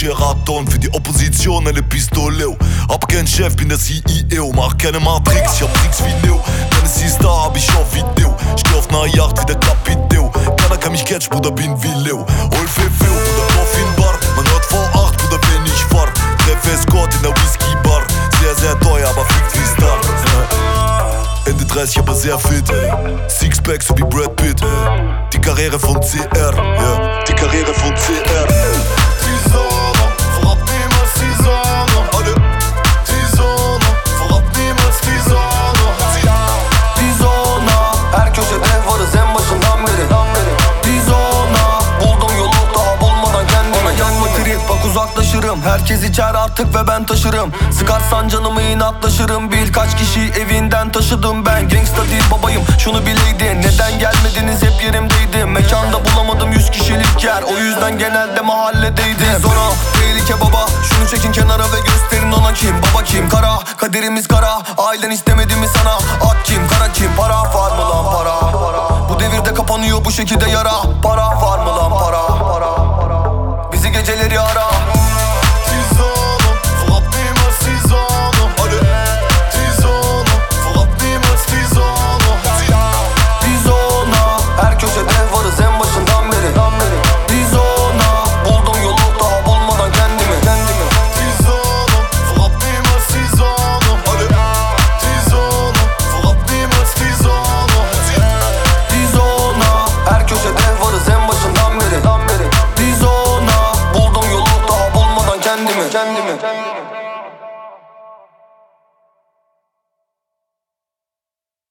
Sheraton für die Opposition, eine Pistole. Hab keinen Chef, bin der CEO. Mach keine Matrix, ich hab Tricks wie Neo. Wenn es hieß, da hab ich auf Video. Ich geh auf ner Yacht wie der Capiteo. Keiner kann mich catch, Bruder, bin wie Leo. Hol Fefe, Bruder, kauf in Bar. Man hört V8, Bruder, wenn ich fahr. Treffe Escort in der Whisky-Bar. Sehr, sehr teuer, aber fliegt wie Star. Ende 30, aber sehr fit. Sixpack so wie Brad Pitt. Die Karriere von CR, ja. Die Karriere von CR. Die Sonne verrat niemals die Sonne. Alle. Die Sonne verrat niemals die Sonne. Die Sonne, her köşede varız en başından beri. Die Sonne, buldum yolu daha bulmadan kendime. Yanma trip, bak uzaklaşırım. Herkes içer artık ve ben taşırım. Sıkarsan canımı inatlaşırım. Birkaç kişi evinden taşıdım ben. Gangsta değil babayım, şunu bileydin. Neden gelmediniz, hep yerimdeydim. Mekanda bulamadım 100 kişilik yer. O yüzden genelde mahalledeydim. Zora, tehlike baba. Şunu çekin kenara ve gösterin ona kim. Baba kim, kara, kaderimiz kara. Ailen istemedi mi sana? Ak kim, kara kim, para var mı lan para? Bu devirde kapanıyor bu şekilde yara. Para var mı lan para? Bizi geceleri ara. Die Sonne verrat niemals die Sonne. Alle. Die Sonne verrat niemals die Sonne. Die Sonne, her köşede varız en başından beri. Die Sonne, buldum yolu daha bulmadan kendimi. Die Sonne verrat niemals die Sonne. Alle. Die Sonne verrat niemals die Sonne. Die Sonne, her köşede varız en başından beri. Die Sonne, buldum yolu daha bulmadan kendimi.